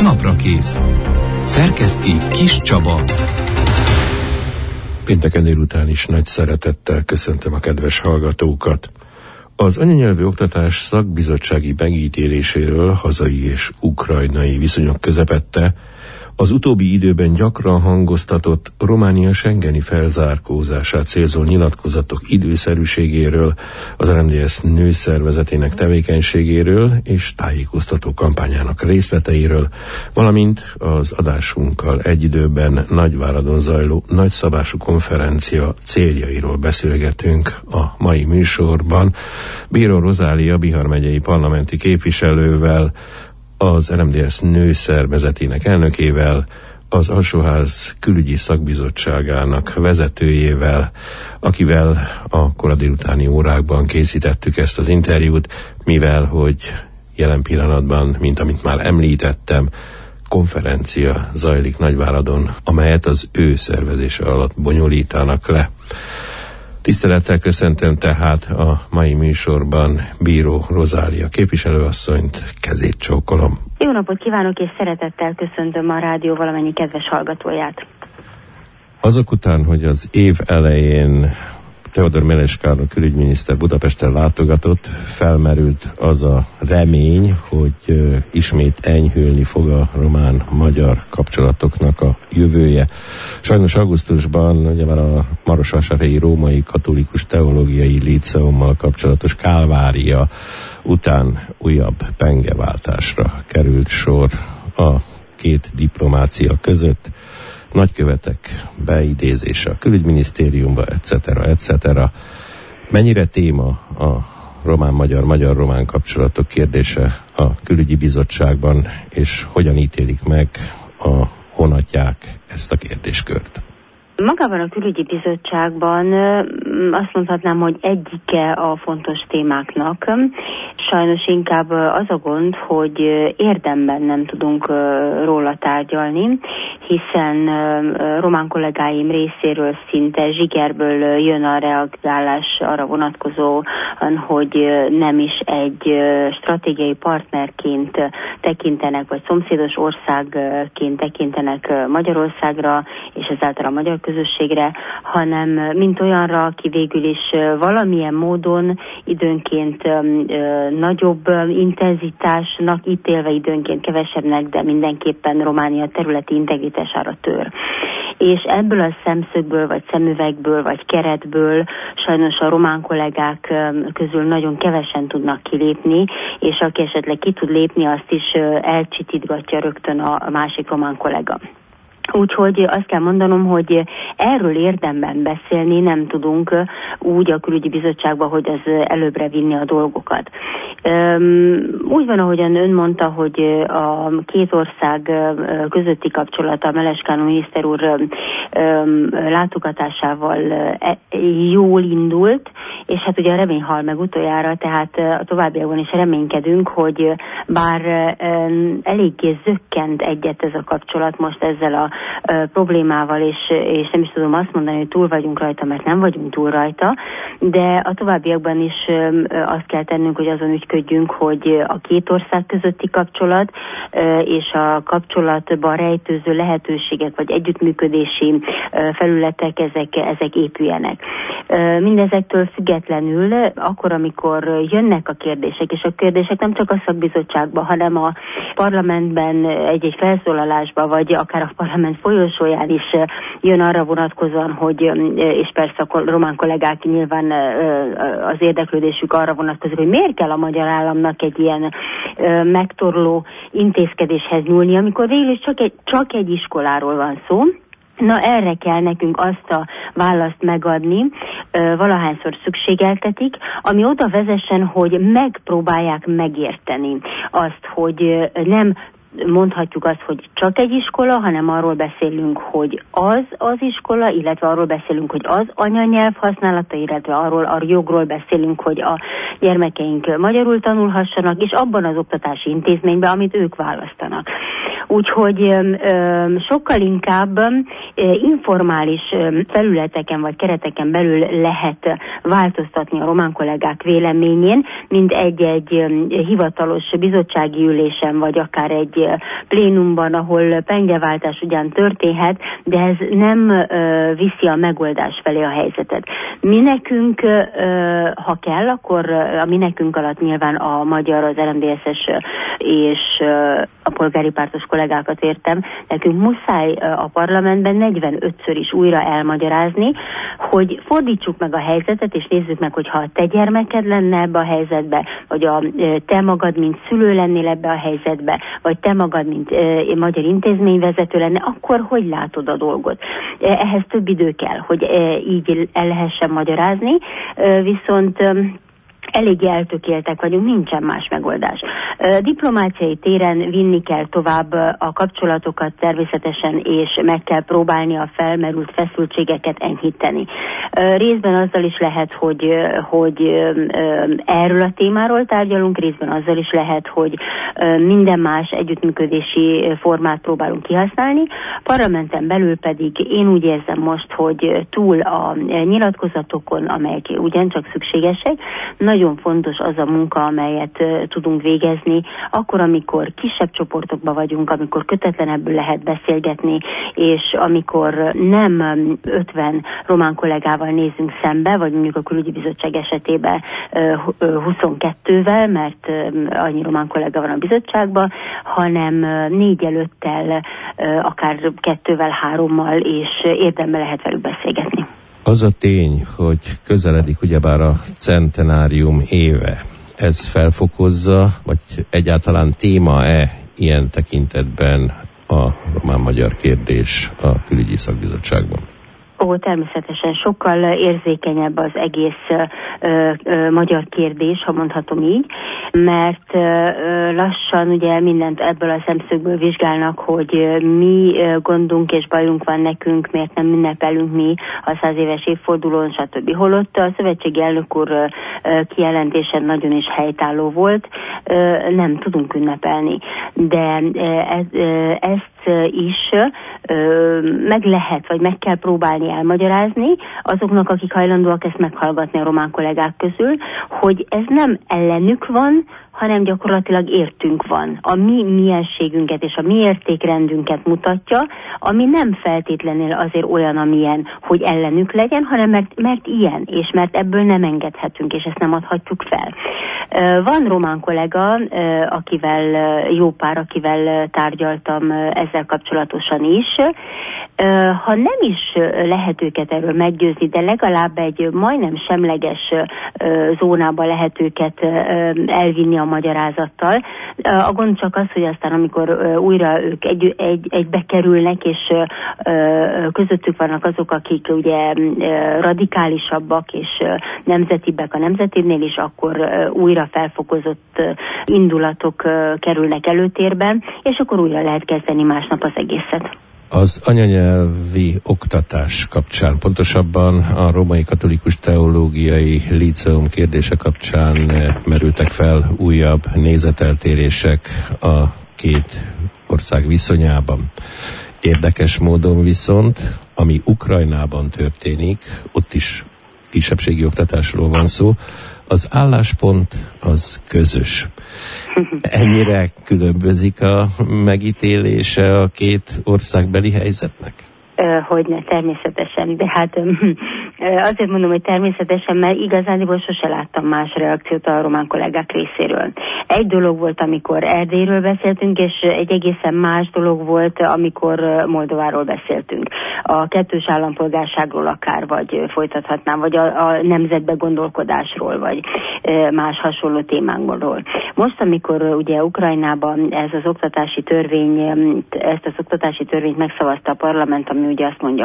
Naprakész. Szerkeszti Kis Csaba. Pénteken délután is nagy szeretettel köszöntöm a kedves hallgatókat. Az anyanyelvű oktatás szakbizottsági megítéléséről hazai és ukrajnai viszonyok közepette az utóbbi időben gyakran hangoztatott Románia schengeni felzárkózását célzó nyilatkozatok időszerűségéről, az RMDSZ nőszervezetének tevékenységéről és tájékoztató kampányának részleteiről, valamint az adásunkkal egy időben Nagyváradon zajló nagyszabású konferencia céljairól beszélgetünk a mai műsorban Bíró Rozália Bihar megyei parlamenti képviselővel, az RMDSZ nőszervezetének elnökével, az Alsóház külügyi szakbizottságának vezetőjével, akivel a kora délutáni órákban készítettük ezt az interjút, mivel hogy jelen pillanatban, mint amit már említettem, konferencia zajlik Nagyváradon, amelyet az ő szervezése alatt bonyolítanak le. Tisztelettel köszöntöm tehát a mai műsorban Bíró Rozália képviselőasszonyt, kezét csókolom. Jó napot kívánok, és szeretettel köszöntöm a rádió valamennyi kedves hallgatóját. Azok után, hogy az év elején Teodor Meleskáron külügyminiszter Budapesten látogatott, felmerült az a remény, hogy ismét enyhülni fog a román-magyar kapcsolatoknak a jövője. Sajnos augusztusban ugye már a Marosvásárhelyi Római Katolikus Teológiai Líceummal kapcsolatos kálvária után újabb pengeváltásra került sor a két diplomácia között. Nagykövetek beidézése a külügyminisztériumba, etc. Mennyire téma a román-magyar, magyar-román kapcsolatok kérdése a külügyi bizottságban, és hogyan ítélik meg a honatják ezt a kérdéskört? Magában a külügyi bizottságban azt mondhatnám, hogy egyike a fontos témáknak. Sajnos inkább az a gond, hogy érdemben nem tudunk róla tárgyalni, hiszen román kollégáim részéről szinte zsigerből jön a reagálás arra vonatkozóan, hogy nem is egy stratégiai partnerként tekintenek, vagy szomszédos országként tekintenek Magyarországra, és ezáltal a magyar közösségre, hanem mint olyanra, aki végül is valamilyen módon időnként nagyobb intenzitásnak ítélve, időnként kevesebbnek, de mindenképpen Románia területi integritására tör. És ebből a szemszögből, vagy szemüvegből, vagy keretből sajnos a román kollégák közül nagyon kevesen tudnak kilépni, és aki esetleg ki tud lépni, azt is elcsitítgatja rögtön a másik román kollega. Úgyhogy azt kell mondanom, hogy erről érdemben beszélni nem tudunk úgy a külügyi bizottságban, hogy az előbbre vinni a dolgokat. Úgy van, ahogyan ön mondta, hogy a két ország közötti kapcsolata Meleskáron miniszter úr látogatásával jól indult, és hát ugye a remény hal meg utoljára, tehát a továbbiakban is reménykedünk, hogy bár eléggé zökkent egyet ez a kapcsolat most ezzel a problémával, és nem is tudom azt mondani, hogy túl vagyunk rajta, mert nem vagyunk túl rajta, de a továbbiakban is azt kell tennünk, hogy azon ügyködjünk, hogy a két ország közötti kapcsolat és a kapcsolatban rejtőző lehetőségek vagy együttműködési felületek, ezek épüljenek. Mindezektől függetlenül, akkor, amikor jönnek a kérdések, és a kérdések nem csak a szakbizottságban, hanem a parlamentben egy-egy felszólalásban, vagy akár a parlament folyosóján is jön arra vonatkozóan, hogy, és persze a román kollégák nyilván az érdeklődésük arra vonatkozik, hogy miért kell a magyar államnak egy ilyen megtorló intézkedéshez nyúlni, amikor végül is csak egy iskoláról van szó. Na, erre kell nekünk azt a választ megadni, valahányszor szükségeltetik, ami oda vezessen, hogy megpróbálják megérteni azt, hogy nem mondhatjuk azt, hogy csak egy iskola, hanem arról beszélünk, hogy az iskola, illetve arról beszélünk, hogy az anyanyelv használata, illetve arról a jogról beszélünk, hogy a gyermekeink magyarul tanulhassanak, és abban az oktatási intézményben, amit ők választanak. Úgyhogy sokkal inkább informális felületeken vagy kereteken belül lehet változtatni a román kollégák véleményén, mint egy hivatalos bizottsági ülésen, vagy akár egy plénumban, ahol pengeváltás ugyan történhet, de ez nem viszi a megoldás felé a helyzetet. Mi nekünk, ha kell, akkor a mi nekünk alatt nyilván a magyar, az RMDSZ-es és a polgári pártos kollégákat értem, nekünk muszáj a parlamentben 45-ször is újra elmagyarázni, hogy fordítsuk meg a helyzetet, és nézzük meg, hogy ha a te gyermeked lenne ebbe a helyzetbe, vagy te magad, mint szülő lennél ebbe a helyzetbe, vagy te magad, mint magyar intézményvezető lenne, akkor hogy látod a dolgot? Ehhez több idő kell, hogy így el lehessen magyarázni, viszont eléggé eltökéltek vagyunk, nincsen más megoldás. Diplomáciai téren vinni kell tovább a kapcsolatokat természetesen, és meg kell próbálni a felmerült feszültségeket enyhíteni. Részben azzal is lehet, hogy erről a témáról tárgyalunk, részben azzal is lehet, hogy minden más együttműködési formát próbálunk kihasználni. Parlamenten belül pedig én úgy érzem most, hogy túl a nyilatkozatokon, amelyek ugyancsak szükségesek, nagyon fontos az a munka, amelyet tudunk végezni, akkor, amikor kisebb csoportokban vagyunk, amikor kötetlenebbül lehet beszélgetni, és amikor nem 50 román kollégával nézünk szembe, vagy mondjuk a külügyi bizottság esetében 22-vel, mert annyi román kollega van a bizottságban, hanem 4 előttel, akár 2-vel, 3-mal, és érdemben lehet velük beszélgetni. Az a tény, hogy közeledik ugyebár a centenárium éve, ez felfokozza, vagy egyáltalán téma-e ilyen tekintetben a román-magyar kérdés a külügyi szakbizottságban? Természetesen sokkal érzékenyebb az egész magyar kérdés, ha mondhatom így, mert lassan ugye mindent ebből a szemszögből vizsgálnak, hogy mi gondunk és bajunk van nekünk, miért nem ünnepelünk mi a 100 éves évfordulón, stb. Holott a szövetségi elnök úr kijelentése nagyon is helytálló volt, nem tudunk ünnepelni, de ezt is meg lehet, vagy meg kell próbálni elmagyarázni azoknak, akik hajlandóak ezt meghallgatni a román kollégák közül, hogy ez nem ellenük van, hanem gyakorlatilag értünk van. A mi mienségünket és a mi értékrendünket mutatja, ami nem feltétlenül azért olyan, amilyen, hogy ellenük legyen, hanem mert ilyen, és mert ebből nem engedhetünk, és ezt nem adhatjuk fel. Van román kollega, akivel jó pár, akivel tárgyaltam ezzel kapcsolatosan is. Ha nem is lehet őket erről meggyőzni, de legalább egy majdnem semleges zónába lehet őket elvinni a magyarázattal. A gond csak az, hogy aztán amikor újra ők egybe kerülnek, és közöttük vannak azok, akik ugye radikálisabbak és nemzetibbek a nemzetibnél is, akkor újra felfokozott indulatok kerülnek előtérbe, és akkor újra lehet kezdeni másnap az egészet. Az anyanyelvi oktatás kapcsán, pontosabban a Római Katolikus Teológiai Líceum kérdése kapcsán merültek fel újabb nézeteltérések a két ország viszonyában. Érdekes módon viszont, ami Ukrajnában történik, ott is kisebbségi oktatásról van szó, az álláspont az közös. Ennyire különbözik a megítélése a két országbeli helyzetnek? Hogyne, természetesen, de hát azért mondom, hogy természetesen, mert igazániból sose láttam más reakciót a román kollégák részéről. Egy dolog volt, amikor Erdélyről beszéltünk, és egy egészen más dolog volt, amikor Moldováról beszéltünk. A kettős állampolgárságról akár, vagy folytathatnám, vagy a nemzetbe gondolkodásról, vagy más hasonló témánkról. Most, amikor ugye Ukrajnában ezt az oktatási törvényt megszavazta a parlament, ami ugye azt mondja,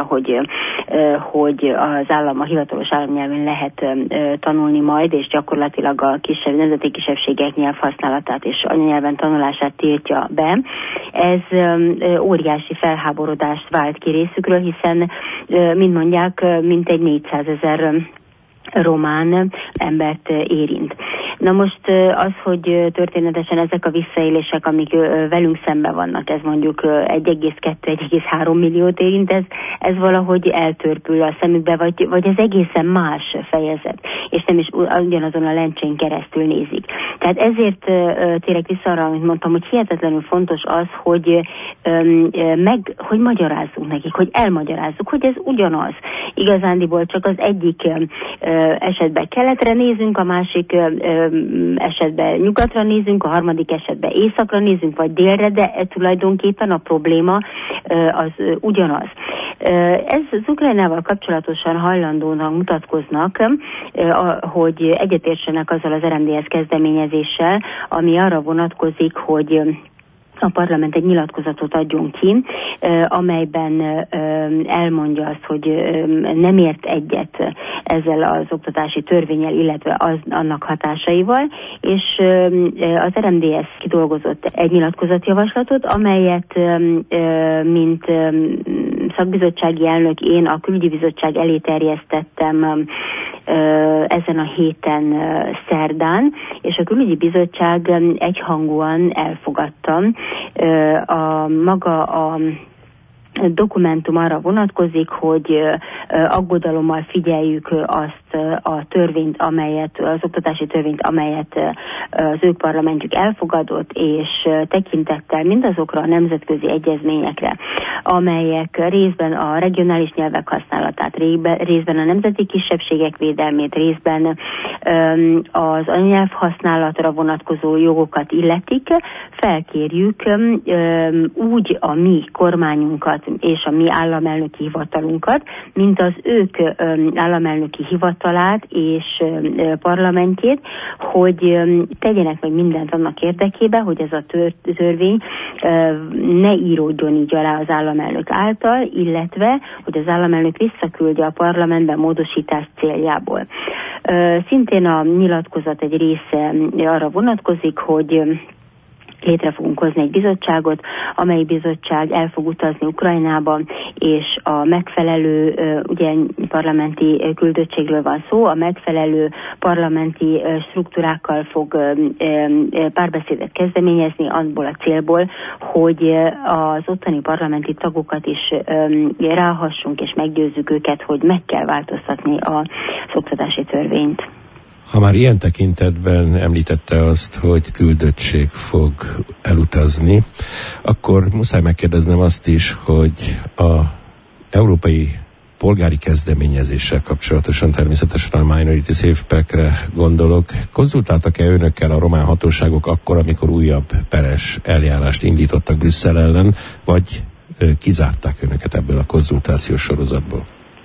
hogy az a hivatalos államnyelven lehet tanulni majd, és gyakorlatilag a nemzeti kisebbségek nyelvhasználatát és anyanyelven tanulását tiltja be. Ez óriási felháborodást vált ki részükről, hiszen, mint mondják, mintegy 400 000 román embert érint. Na most az, hogy történetesen ezek a visszaélések, amik velünk szemben vannak, ez mondjuk 1,2-1,3 milliót érint, ez valahogy eltörpül a szemükbe, vagy ez egészen más fejezet, és nem is ugyanazon a lencsén keresztül nézik. Tehát ezért térek vissza arra, amit mondtam, hogy hihetetlenül fontos az, hogy magyarázzunk nekik, hogy elmagyarázzuk, hogy ez ugyanaz. Igazándiból csak az egyik esetben keletre nézünk, a másik esetben nyugatra nézünk, a harmadik esetben északra nézünk, vagy délre, de tulajdonképpen a probléma az ugyanaz. Ez az Ukrajnával kapcsolatosan hajlandónak mutatkoznak, hogy egyetértsenek azzal az RMDSZ kezdeményezéssel, ami arra vonatkozik, hogy a parlament egy nyilatkozatot adjon ki, amelyben elmondja azt, hogy nem ért egyet ezzel az oktatási törvénnyel, illetve annak hatásaival, és az RMDSZ kidolgozott egy nyilatkozatjavaslatot, amelyet mint szakbizottsági elnök én a külügyi bizottság elé terjesztettem ezen a héten szerdán, és a külügyi bizottság egyhangúan elfogadta. Maga a dokumentum arra vonatkozik, hogy aggodalommal figyeljük azt a törvényt, az oktatási törvényt, amelyet az ő parlamentjük elfogadott, és tekintettel mindazokra a nemzetközi egyezményekre, amelyek részben a regionális nyelvek használatát, részben a nemzeti kisebbségek védelmét, részben az anyanyelv használatra vonatkozó jogokat illetik, felkérjük úgy a mi kormányunkat és a mi államelnöki hivatalunkat, mint az ők államelnöki hivatalát és parlamentjét, hogy tegyenek meg mindent annak érdekében, hogy ez a törvény ne íródjon így alá az államelnök által, illetve, hogy az államelnök visszaküldje a parlamentbe módosítás céljából. Szintén a nyilatkozat egy része arra vonatkozik, hogy létre fogunk hozni egy bizottságot, amely bizottság el fog utazni Ukrajnába, és a megfelelő, ugye parlamenti küldöttségről van szó, a megfelelő parlamenti struktúrákkal fog párbeszédet kezdeményezni abból a célból, hogy az ottani parlamenti tagokat is ráhassunk és meggyőzzük őket, hogy meg kell változtatni az oktatási törvényt. Ha már ilyen tekintetben említette azt, hogy küldöttség fog elutazni, akkor muszáj megkérdeznem azt is, hogy a európai polgári kezdeményezéssel kapcsolatosan, természetesen a Minority Safe Pack-re gondolok. Konzultáltak-e önökkel a román hatóságok akkor, amikor újabb peres eljárást indítottak Brüsszel ellen, vagy kizárták önöket ebből a konzultációs sorozatból?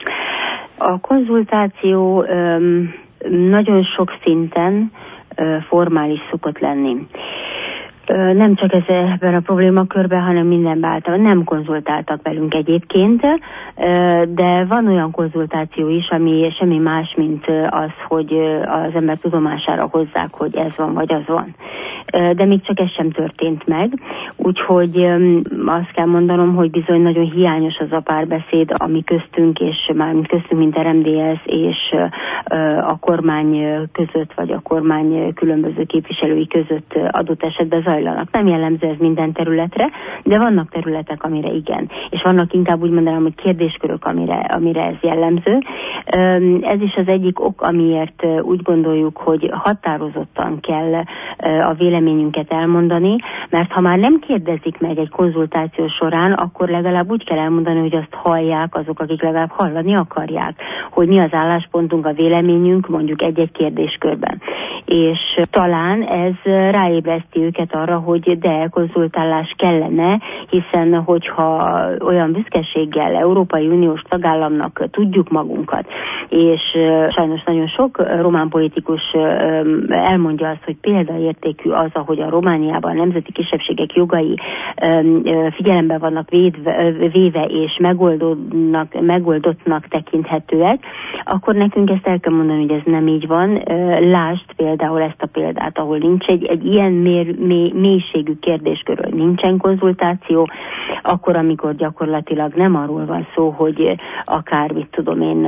A konzultáció nagyon sok szinten formális szokott lenni. Nem csak ebben a problémakörben, hanem mindenben általában nem konzultáltak velünk egyébként, de van olyan konzultáció is, ami semmi más, mint az, hogy az ember tudomására hozzák, hogy ez van, vagy az van. De még csak ez sem történt meg, úgyhogy azt kell mondanom, hogy bizony nagyon hiányos az a párbeszéd, ami köztünk, és mármint köztünk, mint RMDSZ és a kormány között, vagy a kormány különböző képviselői között adott esetben zajlanak. Nem jellemző ez minden területre, de vannak területek, amire igen. És vannak inkább úgy mondanám, hogy kérdéskörök, amire ez jellemző. Ez is az egyik ok, amiért úgy gondoljuk, hogy határozottan kell a véleményünket elmondani, mert ha már nem kérdezik meg egy konzultáció során, akkor legalább úgy kell elmondani, hogy azt hallják azok, akik legalább hallani akarják, hogy mi az álláspontunk, a véleményünk mondjuk egy-egy kérdéskörben. És talán ez ráébreszti őket arra, hogy de konzultálás kellene, hiszen hogyha olyan büszkeséggel Európai Uniós tagállamnak tudjuk magunkat, és sajnos nagyon sok román politikus elmondja azt, hogy példaértékű az, ahogy a Romániában a nemzeti kisebbségek jogai figyelembe vannak véve és megoldottnak tekinthetőek, akkor nekünk ezt el kell mondani, hogy ez nem így van. Lásd például ezt a példát, ahol nincs egy ilyen mélységű kérdéskörről nincsen konzultáció, akkor, amikor gyakorlatilag nem arról van szó, hogy akár, mit tudom én,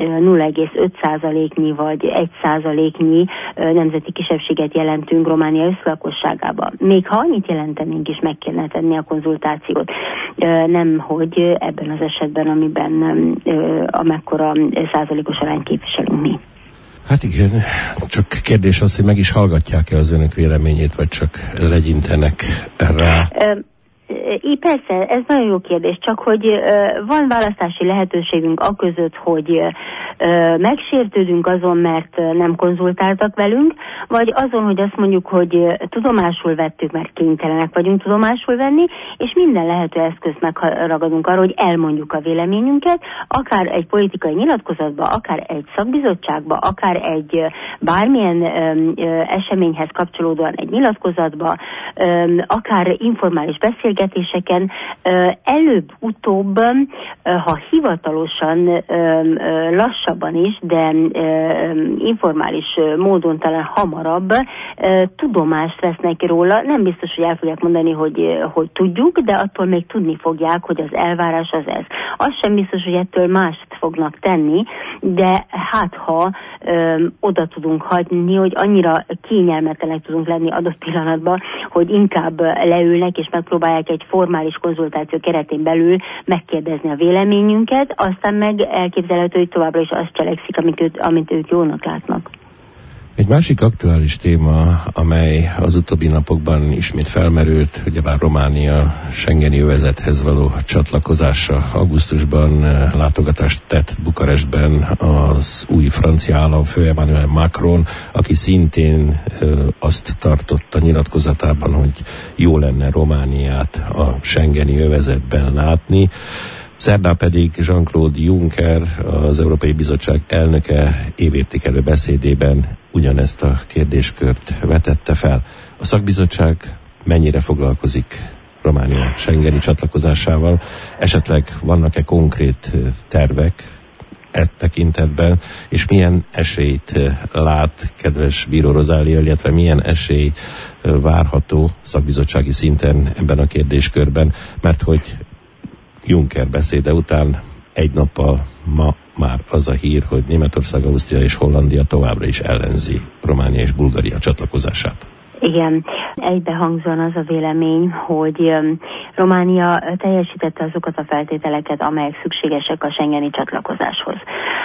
0,5%-nyi vagy 1%-nyi nemzeti kisebbséget jelentünk Románia összlakosságában. Még ha annyit jelentenénk is, meg kellene tenni a konzultációt. Nem, hogy ebben az esetben, amiben amekkora százalékos arányt képviselünk mi. Hát igen, csak kérdés az, hogy meg is hallgatják-e az önök véleményét, vagy csak legyintenek rá? Persze, ez nagyon jó kérdés, csak hogy van választási lehetőségünk aközött, hogy megsértődünk azon, mert nem konzultáltak velünk, vagy azon, hogy azt mondjuk, hogy tudomásul vettük, mert kénytelenek vagyunk tudomásul venni, és minden lehető eszközt megragadunk arra, hogy elmondjuk a véleményünket, akár egy politikai nyilatkozatba, akár egy szakbizottságba, akár egy bármilyen eseményhez kapcsolódóan egy nyilatkozatba, akár informális beszélgetéseken, előbb-utóbb, ha hivatalosan lassabban is, de informális módon talán hamarabb tudomást vesznek róla. Nem biztos, hogy el fogják mondani, hogy tudjuk, de attól még tudni fogják, hogy az elvárás az ez. Az sem biztos, hogy ettől mást fognak tenni, de hát ha oda tudunk hagyni, hogy annyira kényelmetlenek tudunk lenni adott pillanatban, hogy inkább leülnek és megpróbálják egy formális konzultáció keretén belül megkérdezni a véleményünket, aztán meg elképzelhető, hogy továbbra is azt cselekszik, amit ők jónak látnak. Egy másik aktuális téma, amely az utóbbi napokban ismét felmerült, ugyebár Románia schengeni övezethez való csatlakozása. Augusztusban látogatást tett Bukarestben az új francia államfő Emmanuel Macron, aki szintén azt tartotta nyilatkozatában, hogy jó lenne Romániát a schengeni övezetben látni. Szerdán pedig Jean-Claude Juncker, az Európai Bizottság elnöke évértékelő beszédében ugyanezt a kérdéskört vetette fel. A szakbizottság mennyire foglalkozik Románia schengeni csatlakozásával? Esetleg vannak-e konkrét tervek e tekintetben, és milyen esélyt lát kedves Bíró Rozália, illetve milyen esély várható szakbizottsági szinten ebben a kérdéskörben, mert hogy Juncker beszéde után egy nappal ma már az a hír, hogy Németország, Ausztria és Hollandia továbbra is ellenzi Románia és Bulgária csatlakozását. Igen, egybehangzóan az a vélemény, hogy Románia teljesítette azokat a feltételeket, amelyek szükségesek a schengeni csatlakozáshoz.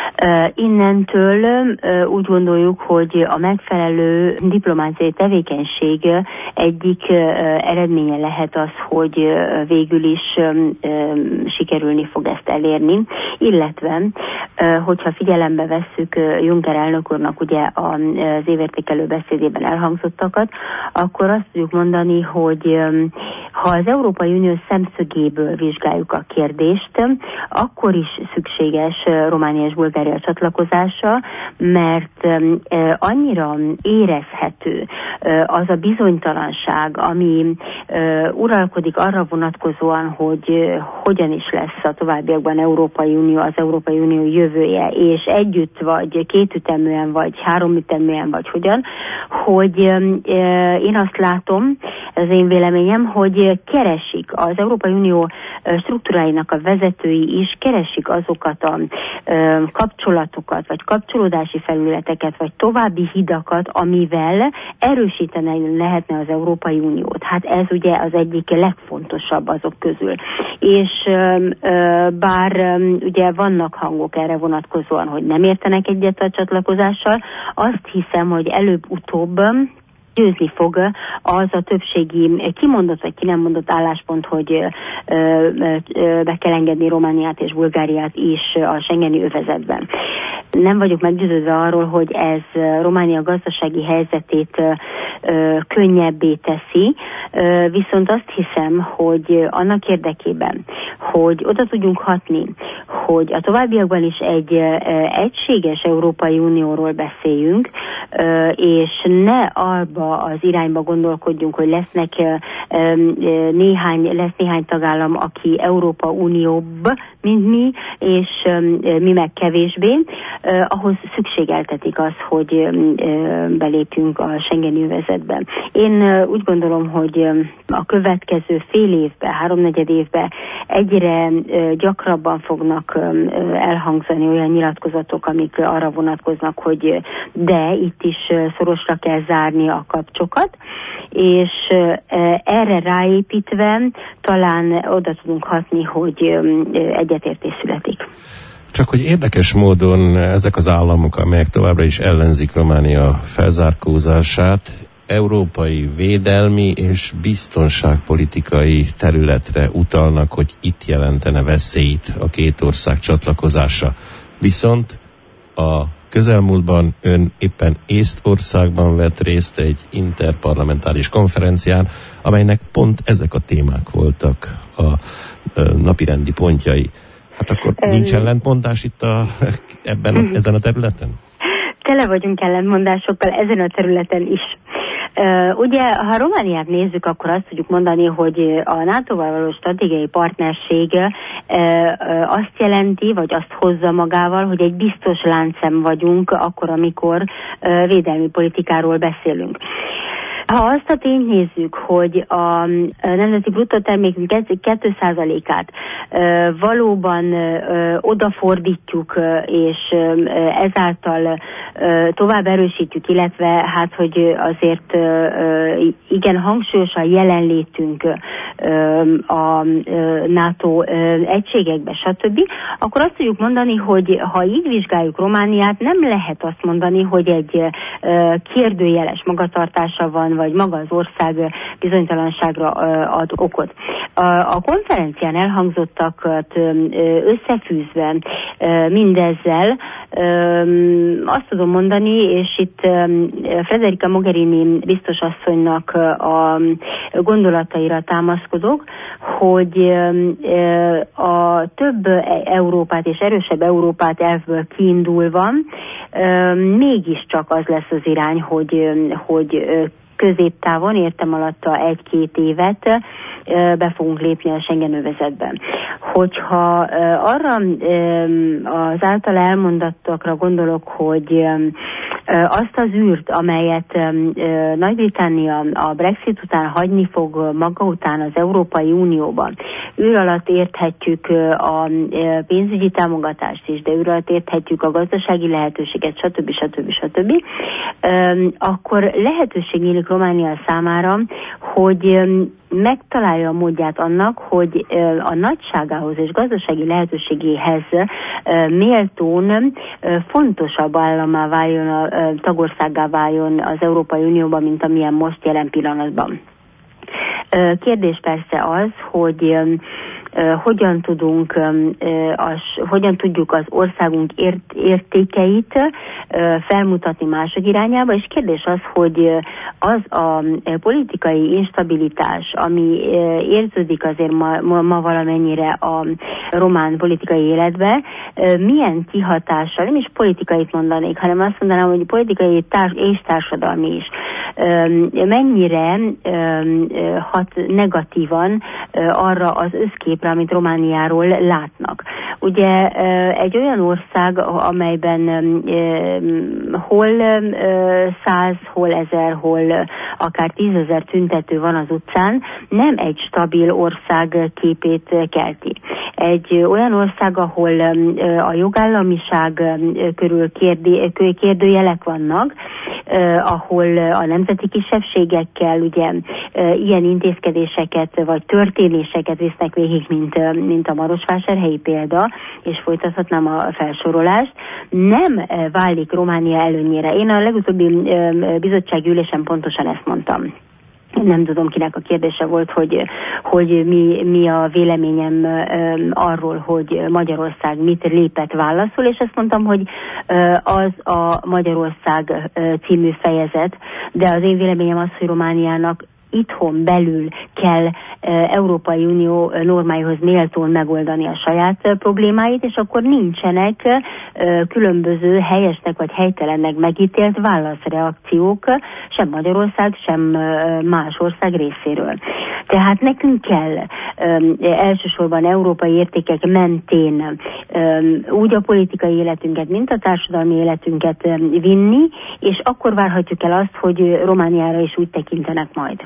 Innentől úgy gondoljuk, hogy a megfelelő diplomáciai tevékenység egyik eredménye lehet az, hogy végül is sikerülni fog ezt elérni, illetve hogyha figyelembe vesszük Juncker elnök úrnak ugye az évértékelő beszédében elhangzottakat, akkor azt tudjuk mondani, hogy ha az Európai Unió szemszögéből vizsgáljuk a kérdést, akkor is szükséges Románia és Bulgária csatlakozása, mert annyira érezhető az a bizonytalanság, ami uralkodik arra vonatkozóan, hogy hogyan is lesz a továbbiakban Európai Unió, az Európai Unió jövője, és együtt vagy kétüteműen, vagy háromüteműen, vagy hogyan, hogy én azt látom, az én véleményem, hogy keresik az Európai Unió struktúráinak a vezetői is, keresik azokat a kapcsolatokat, vagy kapcsolódási felületeket, vagy további hidakat, amivel erősíteni lehetne az Európai Uniót. Hát ez ugye az egyik legfontosabb azok közül. És bár ugye vannak hangok erre vonatkozóan, hogy nem értenek egyet a csatlakozással, azt hiszem, hogy előbb-utóbb győzni fog az a többségi kimondott vagy ki nem mondott álláspont, hogy be kell engedni Romániát és Bulgáriát is a schengeni övezetben. Nem vagyok meggyőződve arról, hogy ez Románia gazdasági helyzetét könnyebbé teszi, viszont azt hiszem, hogy annak érdekében, hogy oda tudjunk hatni, hogy a továbbiakban is egy egységes Európai Unióról beszéljünk, és ne abba az irányba gondolkodjunk, hogy lesz néhány tagállam, aki Európa Unióbb, mint mi, és mi meg kevésbé, ahhoz szükségeltetik az, hogy belépjünk a Schengeni övezetbe. Én úgy gondolom, hogy a következő fél évben, 3-4 évben egyre gyakrabban fognak elhangzani olyan nyilatkozatok, amik arra vonatkoznak, hogy de itt is szorosra kell zárni a kapcsokat, és erre ráépítve talán oda tudunk hatni, hogy egyetértés születik. Csak hogy érdekes módon ezek az államok, amelyek továbbra is ellenzik Románia felzárkózását, európai védelmi és biztonságpolitikai területre utalnak, hogy itt jelentene veszélyt a két ország csatlakozása. Viszont a közelmúltban ön éppen Észtországban vett részt egy interparlamentáris konferencián, amelynek pont ezek a témák voltak a napirendi pontjai. Hát akkor nincs ellentmondás itt ezen a területen? Tele vagyunk ellentmondásokkal ezen a területen is. Ugye, ha Romániát nézzük, akkor azt tudjuk mondani, hogy a NATO-val való stratégiai partnerség azt jelenti, vagy azt hozza magával, hogy egy biztos láncszem vagyunk akkor, amikor védelmi politikáról beszélünk. Ha azt a tényt nézzük, hogy a nemzeti bruttó termékünk 2%-át valóban odafordítjuk, és ezáltal tovább erősítjük, illetve hát, hogy azért igen hangsúlyosan jelenlétünk a NATO egységekbe, stb., akkor azt tudjuk mondani, hogy ha így vizsgáljuk Romániát, nem lehet azt mondani, hogy egy kérdőjeles magatartása van, vagy maga az ország bizonytalanságra ad okot. A konferencián elhangzottakat összefűzve mindezzel azt tudom mondani, és itt Federica Mogherini biztos asszonynak a gondolataira támaszkodok, hogy a több Európát és erősebb Európát elvből kiindulva mégiscsak az lesz az irány, hogy középtávon, értem alatta 1-2 évet be fogunk lépni a Schengen övezetben. Hogyha arra az általa elmondattakra gondolok, hogy azt az űrt, amelyet Nagy-Britannia a Brexit után hagyni fog maga után az Európai Unióban, űr alatt érthetjük a pénzügyi támogatást is, de űr alatt érthetjük a gazdasági lehetőséget, stb. Akkor lehetőség nyílik Románia számára, hogy megtalálja a módját annak, hogy a nagyságához és gazdasági lehetőségéhez méltón fontosabb állammá váljon, tagországgá váljon az Európai Unióban, mint amilyen most jelen pillanatban. Kérdés persze az, hogy hogyan tudjuk az országunk értékeit felmutatni mások irányába, és kérdés az, hogy az a politikai instabilitás, ami érződik azért ma valamennyire a román politikai életbe, milyen kihatással, nem is politikait mondanék, hanem azt mondanám, hogy politikai és társadalmi is, mennyire hat negatívan arra az összképre, amit Romániáról látnak. Ugye egy olyan ország, amelyben hol 100, hol 1000, hol akár 10.000 tüntető van az utcán, nem egy stabil ország képét kelti. Egy olyan ország, ahol a jogállamiság körül kérdőjelek vannak, ahol a nemzeti kisebbségekkel ugye ilyen intézkedéseket vagy történéseket visznek végig, mint a marosvásárhelyi példa, és folytathatnám a felsorolást, nem válik Románia előnyére. Én a legutóbbi bizottsági ülésen pontosan ezt mondtam. Nem tudom, kinek a kérdése volt, hogy mi a véleményem arról, hogy Magyarország mit lépett válaszul, és azt mondtam, hogy az a Magyarország című fejezet, de az én véleményem az, hogy Romániának itthon belül kell Európai Unió normáihoz méltón megoldani a saját problémáit, és akkor nincsenek különböző helyesnek vagy helytelennek megítélt válaszreakciók sem Magyarország, sem más ország részéről. Tehát nekünk kell elsősorban európai értékek mentén úgy a politikai életünket, mint a társadalmi életünket vinni, és akkor várhatjuk el azt, hogy Romániára is úgy tekintenek majd.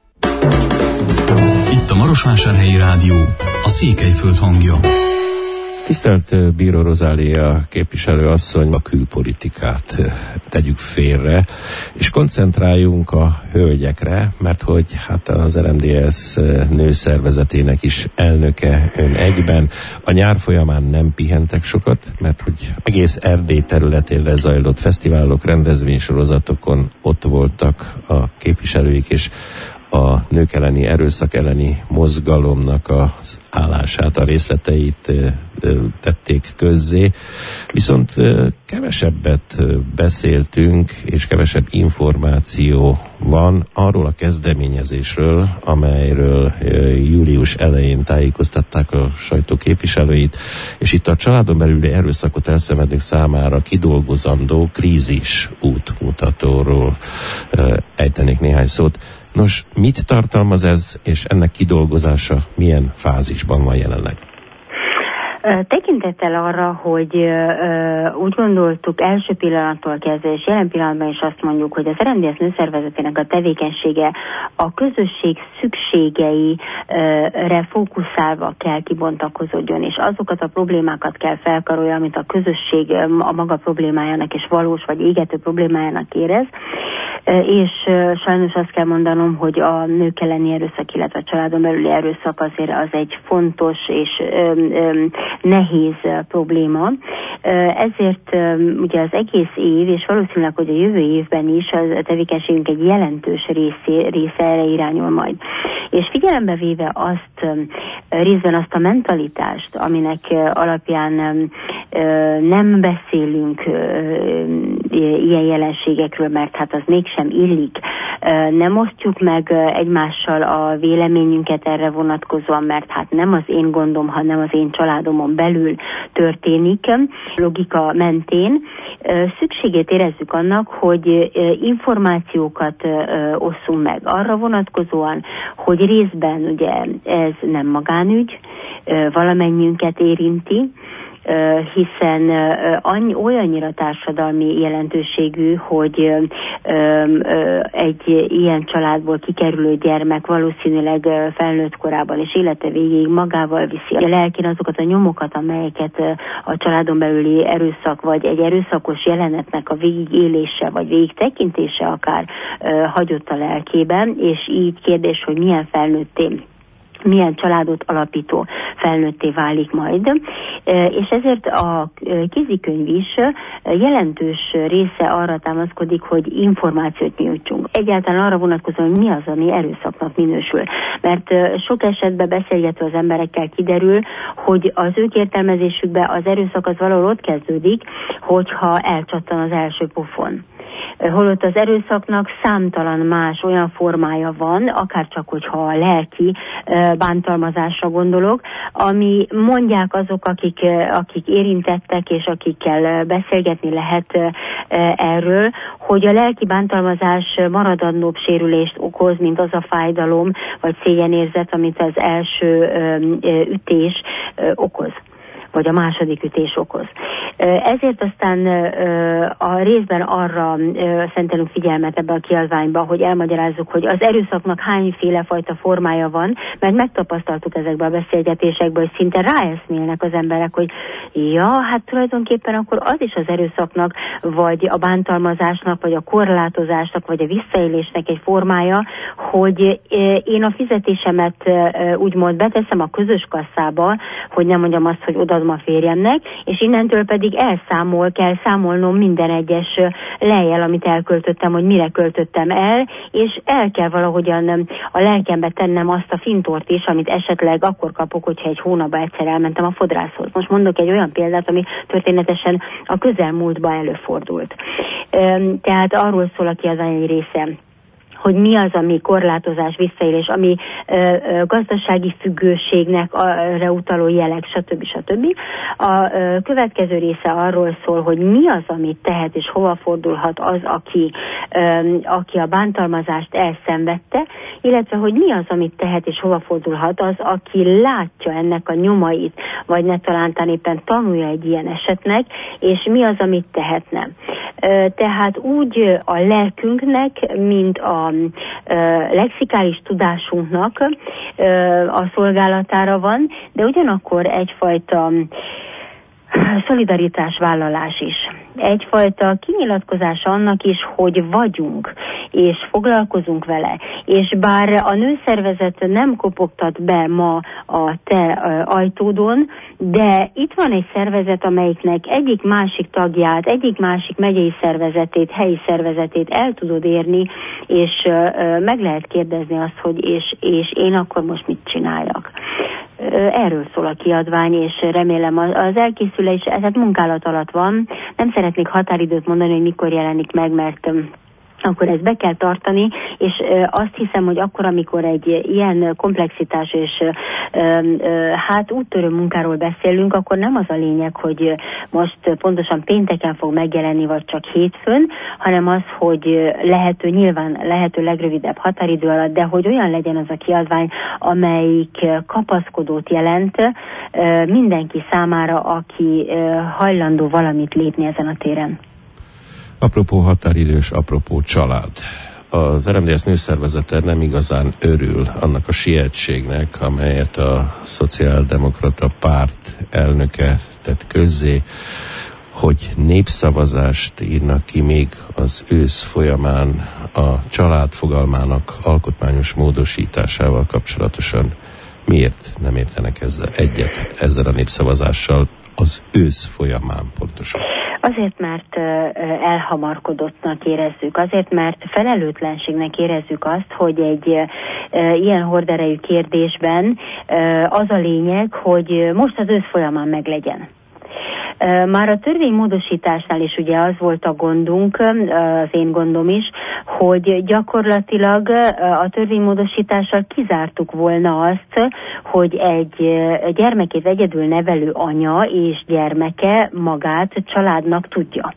Itt a Marosvásárhelyi Rádió, a Székelyföld hangja. Tisztelt Bíró Rozália képviselő asszony, a külpolitikát tegyük félre, és koncentráljunk a hölgyekre, mert hogy hát az RMDSZ nőszervezetének is elnöke ön egyben. A nyár folyamán nem pihentek sokat, mert hogy egész Erdély területén lezajlott fesztiválok, rendezvénysorozatokon ott voltak a képviselőik, és a nők elleni erőszak elleni mozgalomnak az állását, a részleteit tették közzé. Viszont kevesebbet beszéltünk, és kevesebb információ van arról a kezdeményezésről, amelyről július elején tájékoztatták a sajtó képviselőit, és itt a családon belüli erőszakot elszenvedők számára kidolgozandó krízis útmutatóról ejtenék néhány szót. Nos, mit tartalmaz ez, és ennek kidolgozása milyen fázisban van jelenleg? Tekintettel arra, hogy úgy gondoltuk első pillanattól kezdve, és jelen pillanatban is azt mondjuk, hogy az RMDSZ nőszervezetének a tevékenysége a közösség szükségeire fókuszálva kell kibontakozódjon, és azokat a problémákat kell felkarolja, amit a közösség a maga problémájának és valós vagy égető problémájának érez. És sajnos azt kell mondanom, hogy a nők elleni erőszak, illetve a családon belüli erőszak azért az egy fontos és nehéz probléma. Ezért ugye az egész év, és valószínűleg, hogy a jövő évben is a tevékenységünk egy jelentős része erre irányul majd. És figyelembe véve részben azt a mentalitást, aminek alapján nem beszélünk ilyen jelenségekről, mert hát az mégsem illik. Nem osztjuk meg egymással a véleményünket erre vonatkozóan, mert hát nem az én gondom, hanem az én családomon belül történik. Logika mentén szükségét érezzük annak, hogy információkat osszunk meg arra vonatkozóan, hogy részben ugye ez nem magánügy, valamennyiünket érinti, hiszen olyannyira társadalmi jelentőségű, hogy egy ilyen családból kikerülő gyermek valószínűleg felnőtt korában és élete végéig magával viszi a lelkén azokat a nyomokat, amelyeket a családon belüli erőszak vagy egy erőszakos jelenetnek a végigélése vagy végigtekintése akár hagyott a lelkében, és így kérdés, hogy milyen családot alapító felnőtté válik majd. És ezért a kézikönyv is jelentős része arra támaszkodik, hogy információt nyújtsunk. Egyáltalán arra vonatkozóan, hogy mi az, ami erőszaknak minősül. Mert sok esetben beszélgetve az emberekkel kiderül, hogy az ők értelmezésükben az erőszak az valahol ott kezdődik, hogyha elcsattan az első pofon. Holott az erőszaknak számtalan más olyan formája van, akárcsak, hogyha a lelki bántalmazásra gondolok, ami mondják azok, akik érintettek, és akikkel beszélgetni lehet erről, hogy a lelki bántalmazás maradandóbb sérülést okoz, mint az a fájdalom vagy szégyenérzet, amit az első ütés okoz, vagy a második ütés okoz. Ezért aztán a részben arra szentelünk figyelmet ebbe a kiadványba, hogy elmagyarázzuk, hogy az erőszaknak hányféle fajta formája van, mert megtapasztaltuk ezekben a beszélgetésekben, hogy szinte ráeszmélnek az emberek, hogy hát tulajdonképpen akkor az is az erőszaknak, vagy a bántalmazásnak, vagy a korlátozásnak, vagy a visszaélésnek egy formája, hogy én a fizetésemet úgymond beteszem a közös kasszába, hogy nem mondjam azt, hogy odaadom a férjemnek, és innentől pedig kell számolnom minden egyes lejjel, amit elköltöttem, hogy mire költöttem el, és el kell valahogyan a lelkembe tennem azt a fintort is, amit esetleg akkor kapok, hogyha egy hónapban egyszer elmentem a fodrászhoz. Most mondok egy olyan példát, ami történetesen a közelmúltban előfordult. Tehát arról szól a kiadvány egy része, hogy mi az, ami korlátozás, visszaélés, ami gazdasági függőségnek utaló jelek, stb. A következő része arról szól, hogy mi az, amit tehet és hova fordulhat az, aki a bántalmazást elszenvedte, illetve hogy mi az, amit tehet és hova fordulhat az, aki látja ennek a nyomait, vagy ne talántán éppen tanulja egy ilyen esetnek, és mi az, amit tehetne. Tehát úgy a lelkünknek, mint a lexikális tudásunknak a szolgálatára van, de ugyanakkor egyfajta szolidaritásvállalás is. Egyfajta kinyilatkozás annak is, hogy vagyunk, és foglalkozunk vele. És bár a nőszervezet nem kopogtat be ma a te ajtódon, de itt van egy szervezet, amelyiknek egyik másik tagját, egyik másik megyei szervezetét, helyi szervezetét el tudod érni, és meg lehet kérdezni azt, hogy és én akkor most mit csináljak. Erről szól a kiadvány, és remélem az elkészülés, ez munkálat alatt van. Nem szeretnék határidőt mondani, hogy mikor jelenik meg, mert akkor ezt be kell tartani, és azt hiszem, hogy akkor, amikor egy ilyen komplexitás és úttörő munkáról beszélünk, akkor nem az a lényeg, hogy most pontosan pénteken fog megjelenni, vagy csak hétfőn, hanem az, hogy lehető legrövidebb határidő alatt, de hogy olyan legyen az a kiadvány, amelyik kapaszkodót jelent mindenki számára, aki hajlandó valamit lépni ezen a téren. Apropó határidős, apropó család. Az RMDSZ nőszervezete nem igazán örül annak a sietségnek, amelyet a Szociáldemokrata Párt elnöke tett közzé, hogy népszavazást írnak ki még az ősz folyamán a család fogalmának alkotmányos módosításával kapcsolatosan. Miért nem értenek ezzel a népszavazással az ősz folyamán pontosan? Azért, mert elhamarkodottnak érezzük, azért, mert felelőtlenségnek érezzük azt, hogy egy ilyen horderejű kérdésben az a lényeg, hogy most az ősz folyamán meglegyen. Már a törvénymódosításnál is ugye az volt a gondunk, az én gondom is, hogy gyakorlatilag a törvénymódosítással kizártuk volna azt, hogy egy gyermekét egyedül nevelő anya és gyermeke magát családnak tudja.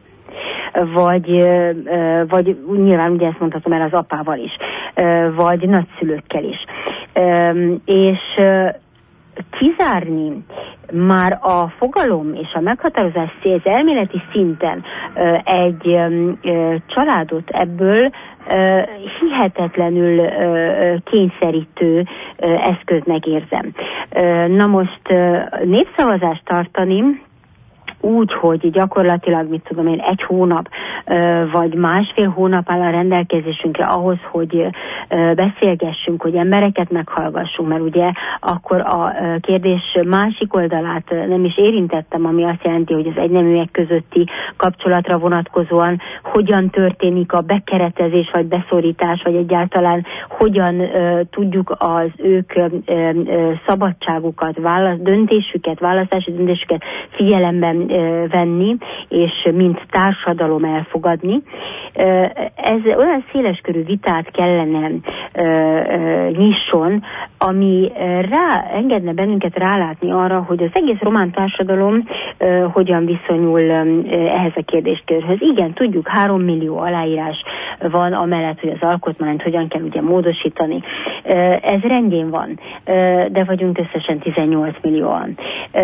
Vagy nyilván ugye ezt mondhatom el az apával is, vagy nagyszülőkkel is. És kizárni már a fogalom és a meghatározás az elméleti szinten egy családot ebből hihetetlenül kényszerítő eszköznek érzem. Na most népszavazást tartani úgy, hogy gyakorlatilag, egy hónap vagy másfél hónap áll a rendelkezésünkre ahhoz, hogy beszélgessünk, hogy embereket meghallgassunk, mert ugye akkor a kérdés másik oldalát nem is érintettem, ami azt jelenti, hogy az egyneműek közötti kapcsolatra vonatkozóan hogyan történik a bekeretezés vagy beszorítás, vagy egyáltalán hogyan tudjuk az ők szabadságukat, választási döntésüket figyelemben venni, és mint társadalom elfogadni. Ez olyan széleskörű vitát kellene nyisson, ami engedne bennünket rálátni arra, hogy az egész román társadalom hogyan viszonyul ehhez a kérdéskörhöz. Igen, tudjuk, 3 millió aláírás van amellett, hogy az alkotmányt hogyan kell ugye módosítani. Ez rendjén van, de vagyunk összesen 18 millióan.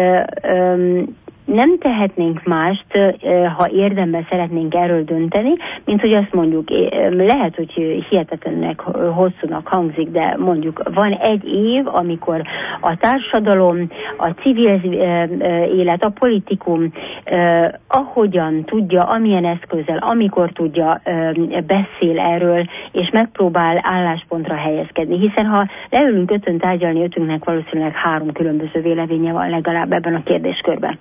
Nem tehetnénk mást, ha érdemben szeretnénk erről dönteni, mint hogy azt mondjuk, lehet, hogy hihetetlennek hosszúnak hangzik, de mondjuk van egy év, amikor a társadalom, a civil élet, a politikum ahogyan tudja, amilyen eszközzel, amikor tudja, beszél erről, és megpróbál álláspontra helyezkedni. Hiszen ha leülünk 5-ön tárgyalni, 5-ünknek valószínűleg 3 különböző véleménye van legalább ebben a kérdéskörben.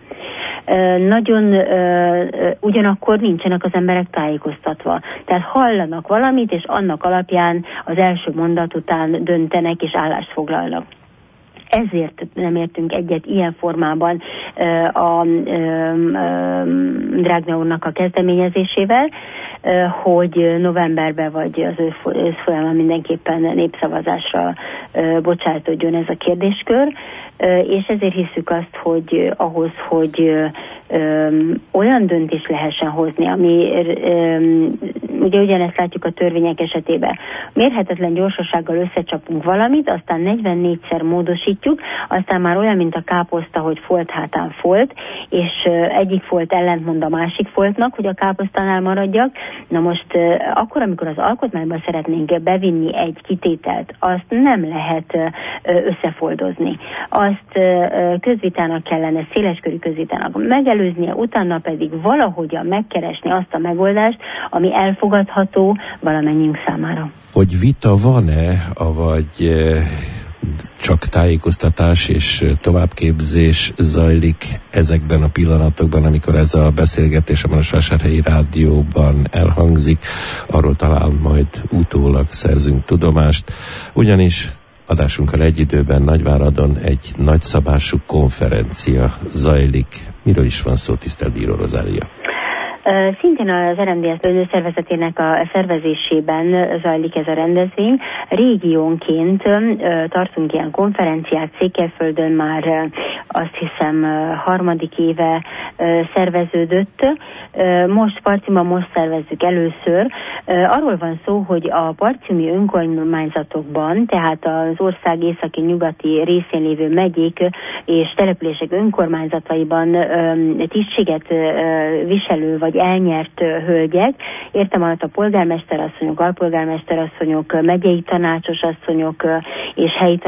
Ugyanakkor nincsenek az emberek tájékoztatva. Tehát hallanak valamit, és annak alapján az első mondat után döntenek és állást foglalnak. Ezért nem értünk egyet ilyen formában a Dragna úrnak a kezdeményezésével. hogy novemberben vagy az ősz folyamán mindenképpen népszavazásra bocsájtódjon ez a kérdéskör, és ezért hiszük azt, hogy ahhoz, hogy olyan döntést lehessen hozni, ami ugye ugyanezt látjuk a törvények esetében. Mérhetetlen gyorsasággal összecsapunk valamit, aztán 44-szer módosítjuk, aztán már olyan, mint a káposzta, hogy folt hátán folt, és egyik folt ellentmond a másik foltnak, hogy a káposztánál maradjak. Na most akkor, amikor az alkotmányban szeretnénk bevinni egy kitételt, azt nem lehet összefoldozni. Azt közvitának kellene, széleskörű közvitának megelőznie, utána pedig valahogyan megkeresni azt a megoldást, ami elfogadható valamennyiünk számára. Hogy vita van-e, avagy csak tájékoztatás és továbbképzés zajlik ezekben a pillanatokban, amikor ez a beszélgetés a Marosvásárhelyi Rádióban elhangzik, arról talán majd utólag szerzünk tudomást, ugyanis adásunkkal egy időben Nagyváradon egy nagyszabású konferencia zajlik. Miről is van szó, tisztelt Bíró Rozália? Szintén az RMDSZ szervezetének a szervezésében zajlik ez a rendezvény. Régiónként tartunk ilyen konferenciát, Székelyföldön már azt hiszem 3. éve szerveződött. Most Parciumban most szervezzük először. Arról van szó, hogy a parciumi önkormányzatokban, tehát az ország északi-nyugati részén lévő megyék és települések önkormányzataiban tisztséget viselő vagy elnyert hölgyek, értem alatt a polgármesterasszonyok, alpolgármesterasszonyok, megyei tanácsosasszonyok és helyi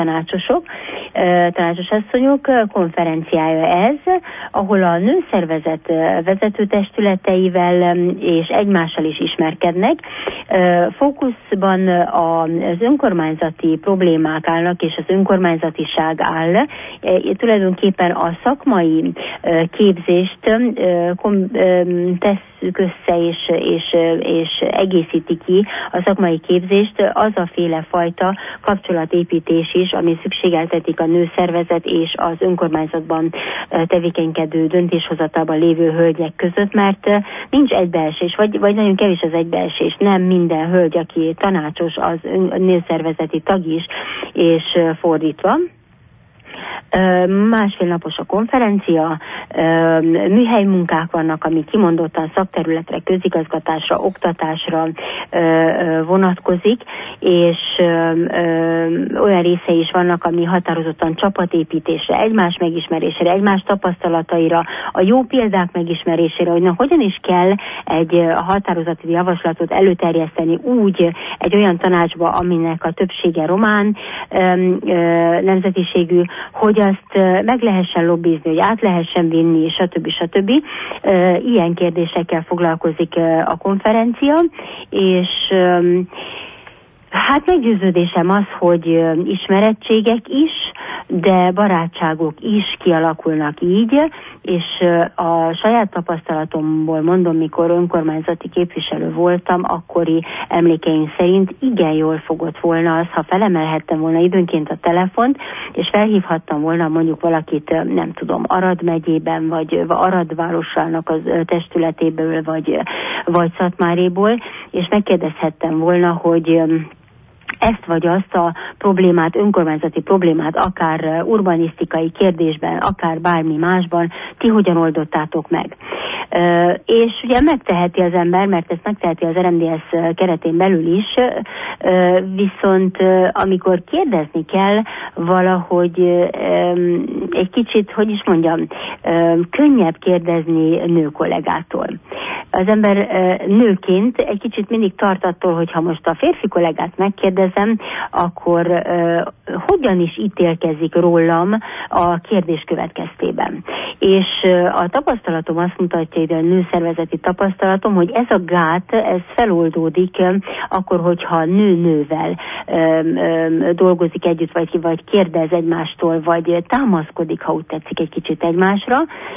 tanácsosasszonyok konferenciája ez, ahol a nőszervezet vezetőtestületeivel és egymással is ismerkednek. Fókuszban az önkormányzati problémák állnak, és az önkormányzatiság áll. Tulajdonképpen a szakmai képzést tesszük össze és egészíti ki a szakmai képzést az a féle fajta kapcsolatépítés is, ami szükségeltetik a nőszervezet és az önkormányzatban tevékenykedő döntéshozatalban lévő hölgyek között, mert nincs egybeesés, vagy nagyon kevés az egybeesés. Nem minden hölgy, aki tanácsos, az nőszervezeti tag is, és fordítva. Másfél napos a konferencia, műhelymunkák vannak, ami kimondottan szakterületre, közigazgatásra, oktatásra vonatkozik, és olyan részei is vannak, ami határozottan csapatépítésre, egymás megismerésére, egymás tapasztalataira, a jó példák megismerésére, hogy hogyan is kell egy határozati javaslatot előterjeszteni úgy egy olyan tanácsba, aminek a többsége román nemzetiségű, hogy azt meg lehessen lobbizni, hogy át lehessen vinni, stb. Ilyen kérdésekkel foglalkozik a konferencia, és hát meggyőződésem az, hogy ismerettségek is, de barátságok is kialakulnak így, és a saját tapasztalatomból mondom, mikor önkormányzati képviselő voltam, akkori emlékeim szerint igen jól fogott volna az, ha felemelhettem volna időnként a telefont, és felhívhattam volna mondjuk valakit, nem tudom, Arad megyében, vagy Arad városának az testületéből, vagy Szatmáréból, és megkérdezhettem volna, hogy ezt vagy azt a problémát, önkormányzati problémát, akár urbanisztikai kérdésben, akár bármi másban, ti hogyan oldottátok meg. És ugye megteheti az ember, mert ezt megteheti az RMDSZ keretén belül is, viszont amikor kérdezni kell, valahogy egy kicsit, hogy is mondjam, könnyebb kérdezni nőkollégától. Az ember nőként egy kicsit mindig tart attól, hogy ha most a férfi kollégát megkérdezem, akkor hogyan is ítélkezik rólam a kérdés következtében. És a tapasztalatom azt mutatja, ide a nőszervezeti tapasztalatom, hogy ez a gát, ez feloldódik akkor, hogyha nő-nővel dolgozik együtt, vagy kérdez egymástól, vagy támaszkodik, ha úgy tetszik, egy kicsit egymásra.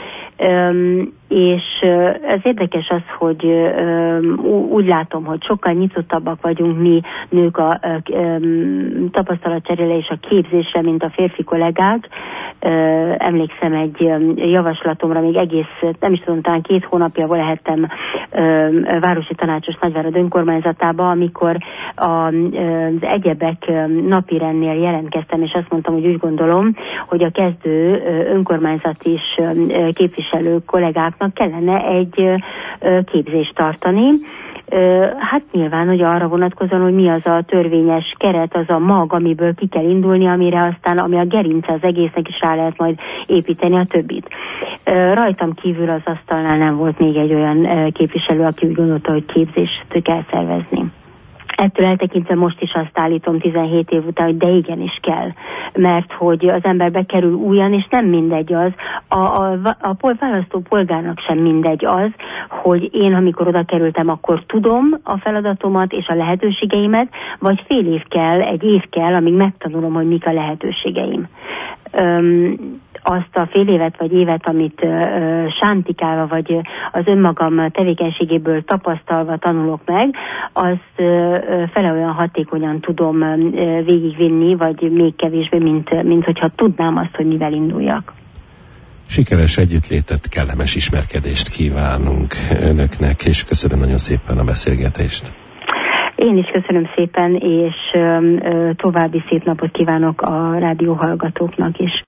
És ez érdekes az, hogy úgy látom, hogy sokkal nyitottabbak vagyunk mi nők a tapasztalatcserére és a képzésre, mint a férfi kollégák. emlékszem egy javaslatomra, még egész, nem is tudom, talán 2 hónapja lehettem városi tanácsos Nagyvárad önkormányzatába, amikor az egyebek napirendnél jelentkeztem, és azt mondtam, hogy úgy gondolom, hogy a kezdő önkormányzati is képviselő kollégáknak kellene egy képzést tartani. Hát nyilván, hogy arra vonatkozóan, hogy mi az a törvényes keret, az a mag, amiből ki kell indulni, amire aztán, ami a gerince az egésznek is rá lehet majd építeni a többit. Rajtam kívül az asztalnál nem volt még egy olyan képviselő, aki úgy gondolta, hogy képzést kell szervezni. Ettől eltekintve most is azt állítom 17 év után, hogy de igenis kell, mert hogy az ember bekerül újan, és nem mindegy az, a választó polgárnak sem mindegy az, hogy én, amikor oda kerültem, akkor tudom a feladatomat és a lehetőségeimet, vagy fél év kell, egy év kell, amíg megtanulom, hogy mik a lehetőségeim. Azt a fél évet vagy évet, amit sántikálva vagy az önmagam tevékenységéből tapasztalva tanulok meg, azt fele olyan hatékonyan tudom végigvinni, vagy még kevésbé, mint hogyha tudnám azt, hogy mivel induljak. Sikeres együttlétet, kellemes ismerkedést kívánunk önöknek, és köszönöm nagyon szépen a beszélgetést. Én is köszönöm szépen, és további szép napot kívánok a rádió hallgatóknak is.